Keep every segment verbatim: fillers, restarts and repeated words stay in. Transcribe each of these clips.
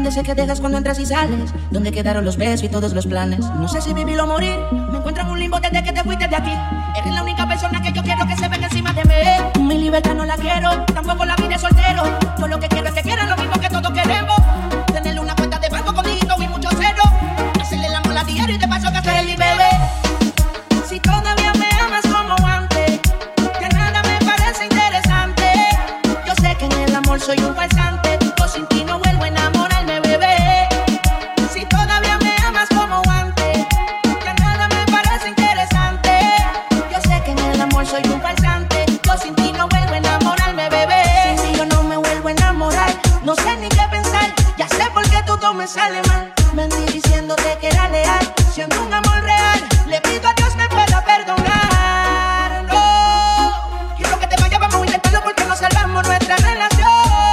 Desde que dejas cuando entras y sales, ¿dónde quedaron los besos y todos los planes? No sé si vivir o morir, me encuentro en un limbo desde que te fuiste de aquí. Eres la única persona que yo quiero que se venga encima de mí. Mi libertad no la quiero, tampoco la vida de soltero. Yo lo que quiero es que quieran lo mismo que todos queremos. Tenerle una cuenta de banco con dígitos y mucho cero. Hacerle el amor a diario y de paso que hacer el bebé. Si todavía me amas como antes, que nada me parece interesante. Yo sé que en el amor soy un farsante, yo sin ti no vuelvo a enamorarme, bebé. Si todavía me amas como antes, que nada me parece interesante. Yo sé que en el amor soy un farsante, yo sin ti no vuelvo a enamorarme, bebé. Sin ti yo no me vuelvo a enamorar, no sé ni qué pensar, ya sé por qué todo me sale mal. Mentí diciéndote que era leal, siendo un amor real, le pido a Dios me pueda perdonar. No, quiero que te vayas, vamos a intentarlo porque no salvamos nuestra relación.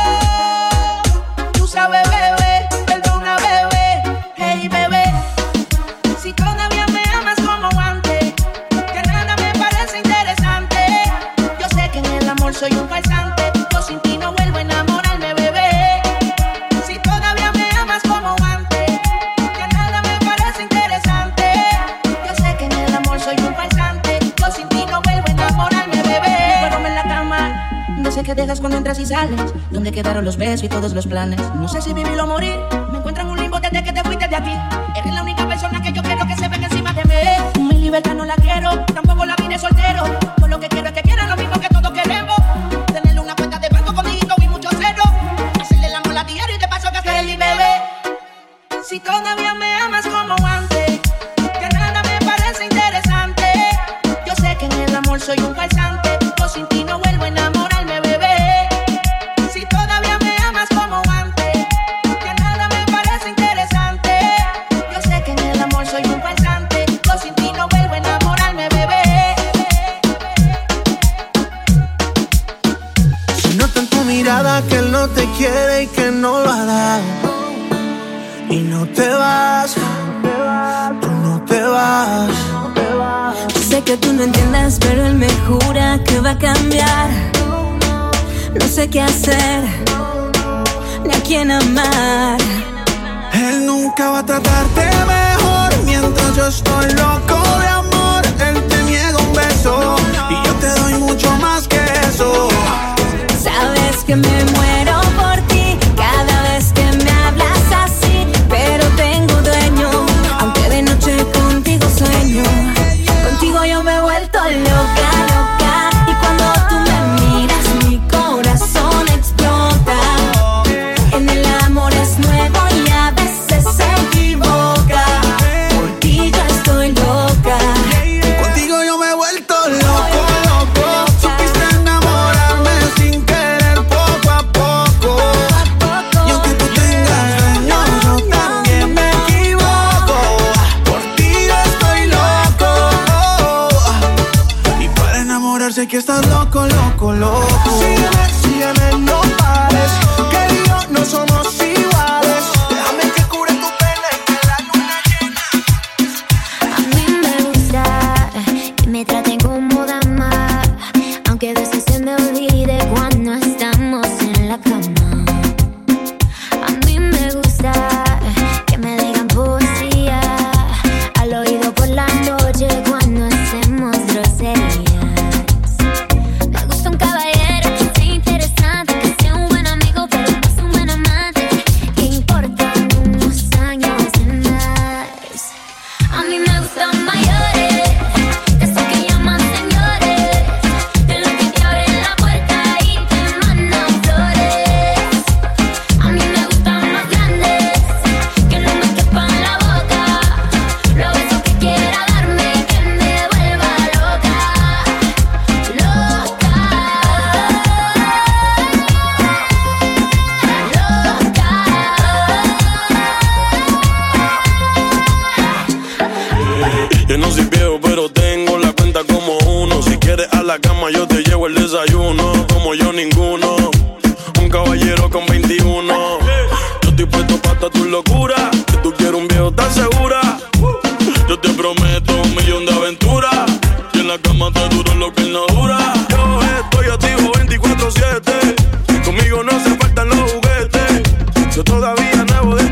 Tú sabes, bebé, perdona, bebé, hey, bebé. Si todavía me amas como antes, que nada me parece interesante. Yo sé que en el amor soy un farsante, yo sin ti no vuelvo a enamorarme, bebé. Si todavía me amas como antes, que nada me parece interesante. Yo sé que en el amor soy un farsante, yo sin ti no vuelvo a enamorarme, bebé. Duerme en la cama, desde que dejas cuando entras y sales, ¿dónde quedaron los besos y todos los planes? No sé si vivir o morir, me encuentro en un limbo desde que te fuiste de aquí. Eres la única persona que yo quiero que se venga encima de mí. Mi libertad no la quiero, tampoco la vida de soltero. Yo lo que quiero es que quieran lo mismo que todos queremos. Tenerle una cuenta de banco con dígitos y mucho cero. Hacerle el amor a diario y de paso que hacer el bebé. Si todavía me amas como antes, que nada me parece interesante. Yo sé que en el amor soy un farsante, yo sin ti no vuelvo a enamorarme, bebé. Si todavía me amas como antes, que nada me parece interesante. Yo sé que en el amor soy un farsante, yo sin ti no vuelvo a enamorarme, bebé. Se nota en tu mirada que él no te quiere y que no lo hará. Y no te vas, tú no te vas. Yo sé que tú no entiendes, pero él me jura que va a cambiar. No sé qué hacer, ni a quién amar. Él nunca va a tratarte mejor mientras yo estoy loco de amor. Él te niega un beso y yo te doy mucho más que eso. Sabes que me muero por ti cada vez que me hablas así, pero tengo dueño, aunque de noche contigo sueño. Contigo yo me he vuelto loca, loca, y cuando tú me miras mi corazón explota. En el amor es nuevo y a veces se equivoca. Por ti yo estoy loca. Contigo yo me he vuelto loco, loco. Supiste enamorarme sin querer poco a poco. Y aunque tú tengas dueño, yo también me equivoco. Por ti yo estoy loco. Y para enamorarse hay que estar loco, loco, loco. Sígueme, sígueme, no pares, que yo no somos iguales. Déjame que cure tu pena y que la luna llena. A mí me gusta que me traten como dama, aunque a veces se me olvide cuando estamos en la cama. A mí me gusta que me digan poesía al oído por la noche cuando hacemos groserías. Me gusta un caballero que sea interesante, que sea un buen amigo pero no sea un buen amante, que importan unos años de más. A mí me gustan mayores, de esos que llaman señores, de los que te abren la puerta y te mandan flores. A mí me gustan más grandes, que no me quepan la boca, los besos que quiera darme y que me vuelva loca, loca, Yo no soy viejo, pero tengo la cuenta como uno. Si quieres a la cama, yo te llevo el desayuno. Como yo, ninguno. Un caballero con veintiuno. Yo estoy puesto para tu locura. Que tú quieres un viejo, ¿estás segura? Yo te prometo un millón de aventuras. Y en la cama te duro lo que él no dura. Yo estoy activo veinticuatro siete. Conmigo no se faltan los juguetes. Yo todavía nuevo de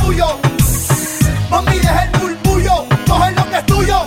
tuyo. Mami, deja el murmullo, coge lo que es tuyo.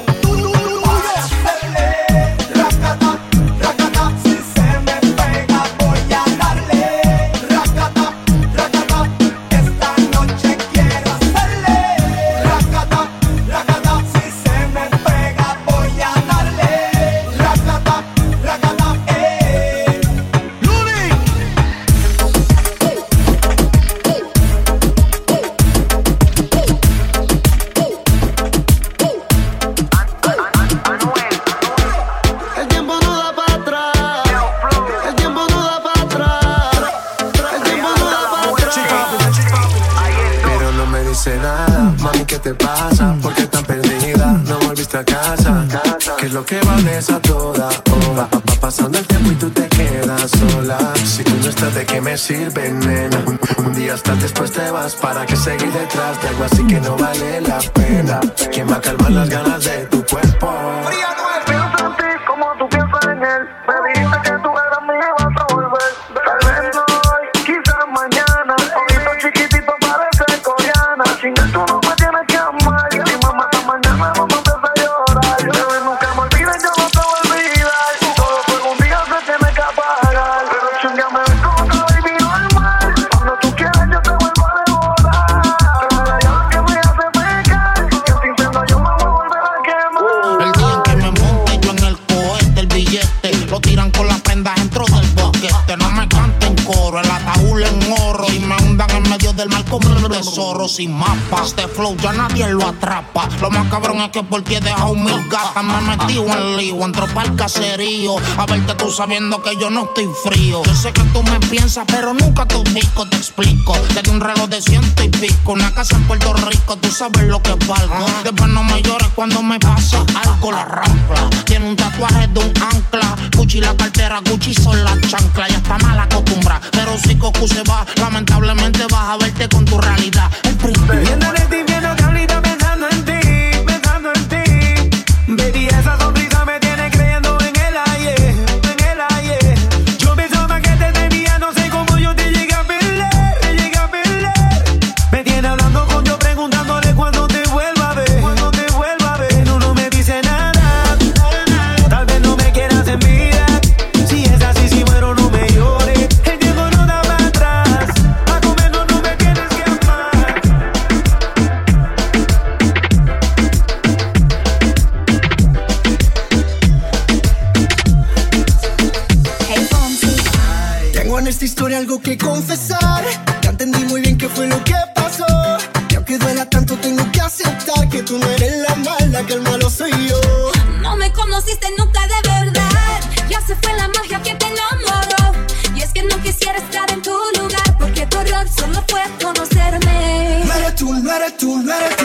Lo que vales a toda hora. Va pasando el tiempo y tú te quedas sola. Si tú no estás, ¿de qué me sirve, nena? Un, un día estás, después te vas. ¿Para qué seguir detrás de algo así que no vale la pena? ¿Quién va a calmar las ganas de tu cuerpo? Pienso en ti como tú piensas en él. Me dijiste que tú eras mía y vas a volver. Tal vez no hoy, quizás mañana. Ojito chiquitito parece coreana. Sin él tú no me tienes que amar. Y si mamá esta mañana no me empieza a llorar. Bebé, nunca me olvides, yo no te voy a olvidar. Todo por un día se tiene que apagar. Pero si un día me ves como otra baby normal, cuando tú quieras yo te vuelvo a devorar. Pero la llave que me hace pecar, que sin serlo yo me voy a volver a quemar. El día en que me monte yo en el cohete, el billete lo tiran con las prendas dentro del boquete. No me canten coro, el ataúd en oro y me hundan en medio del mar como un tesoro sin mapa. Este flow ya nadie lo atrapa. Lo más cabrón es que por ti he dejado mil gatas. Me he metido en lío, entro pa'l caserío a verte tú sabiendo que yo no estoy frío. Yo sé que tú me piensas pero nunca tu disco te explico. Desde un reloj de ciento y pico, una casa en Puerto Rico, tú sabes lo que valgo. Después no me llores cuando me pasa algo. La rampla tiene un tatuaje de un ancla. Gucci la cartera, Gucci son las chanclas. Ya está mal acostumbrada, pero si Cocu se va, lamentablemente vas a verte con tu realidad. El príncipe viendo de ti, viendo que ahorita pensando en ti, pensando en ti. Baby, esa sonrisa me tiene creyendo en el ayer, en el ayer. Yo pensaba que te tenía, no sé cómo yo te llegué a perder, te llegué a perder. Me tiene hablando con yo preguntándole cuándo te vuelva a ver, cuándo te vuelva a ver. No, no me dice nada, tal vez no me quieras en vida. Si es así, si muero no me llores. El tiempo no da para atrás, a comer no, no me tienes que amar. Tengo en esta historia algo que confesar. Ya entendí muy bien qué fue lo que pasó. Y aunque duela tanto tengo que aceptar que tú no eres la mala, que el malo soy yo. No me conociste nunca de verdad. Ya se fue la magia que te enamoró. Y es que no quisiera estar en tu lugar, porque tu error solo fue conocerme. No eres tú, no eres tú, no eres